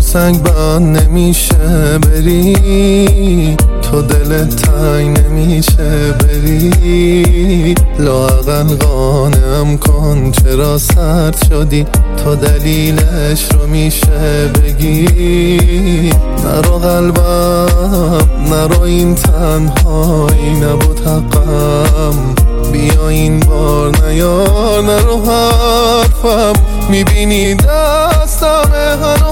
سنگبند نمیشه بری، تو دلت تنگ نمیشه بری، لااقل قانعم کن چرا سرد شدی، تو دلیلش رو میشه بگی. نرو قلبم نرو، این تنهایی نبود حقم، بیا این بار نیار نرو حرفم، میبینی دستم هنو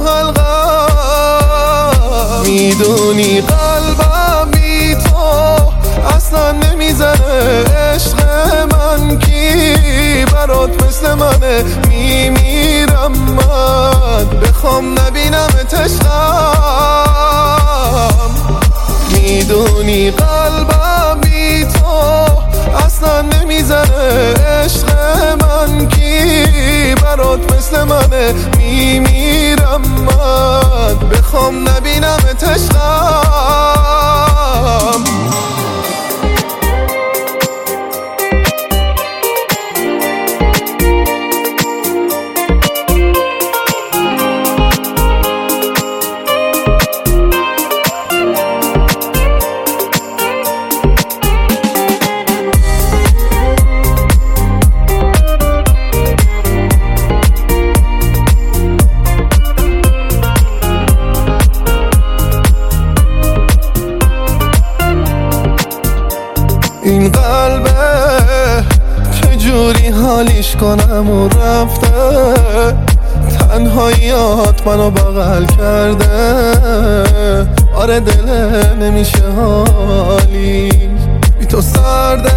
حلقم، میدونی قلبم بی تو اصلا نمیزنه، عشق من کی برات مثل منه، میمیرم من بخوام نبینم عشقم، میدونی قلبم بی تو اصلا نمیزنه، عشق من کی برات مثل منه، میمیرم من بخوام نبینم عشقم. این قلبه چجوری حالیش کنم و رفته، تنهاییات منو بغل کرده، آره دل نمیشه حالی بی تو سرده،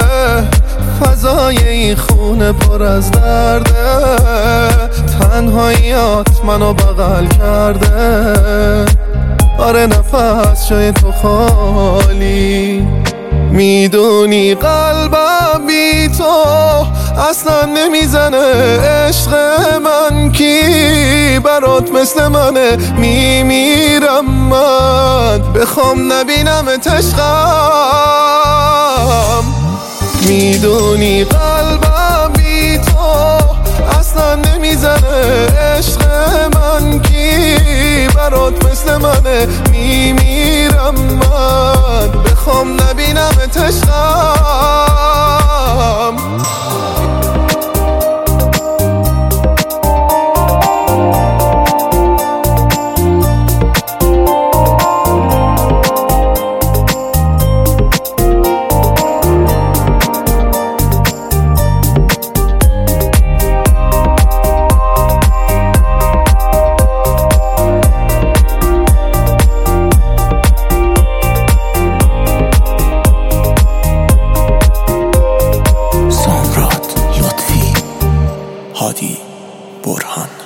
فضای این خونه پر از درده، تنهاییات منو بغل کرده، آره نفس جای تو خالی، میدونی قلبم بی تو اصلا نمیزنه، عشق من کی برات مثل منه، میمیرم من بخوام نبینم عشقم، میدونی قلبم بی تو اصلا نمیزنه، عشق من کی برات مثل منه، میمیرم من بخوام نبینم عشقم. هادی برهان.